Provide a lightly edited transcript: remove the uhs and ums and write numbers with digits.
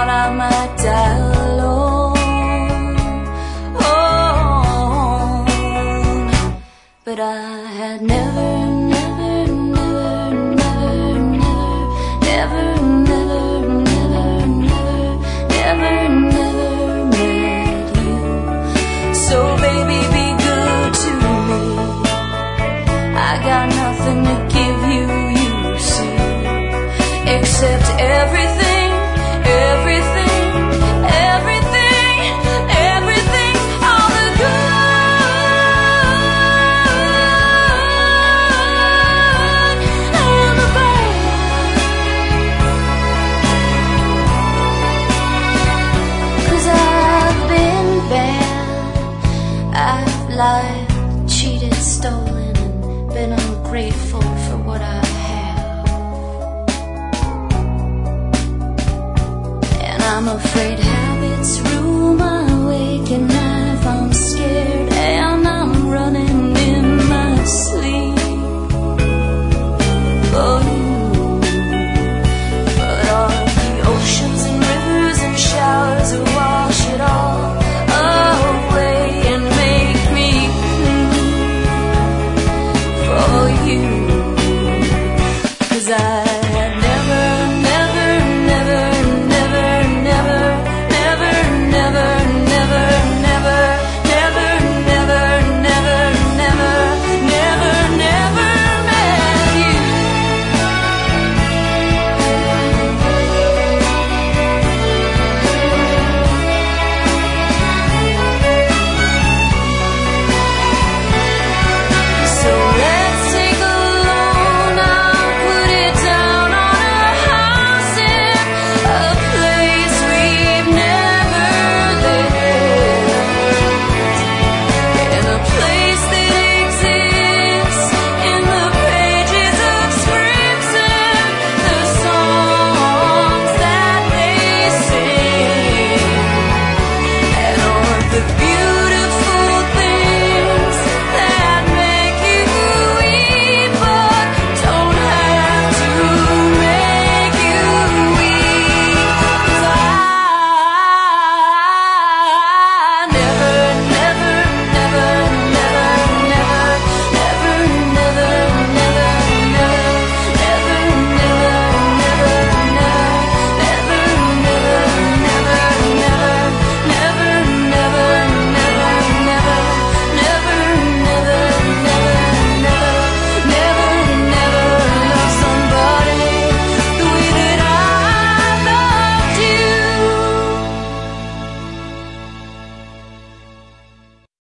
thought I might die alone. Oh, but I had never met you. So baby, be good to me. I got nothing to give you, you see, except everything, everything, everything, everything, all the good and the bad. 'Cause I've been bad, I've lied, cheated, stolen, and been ungrateful for what I have. And I'm afraid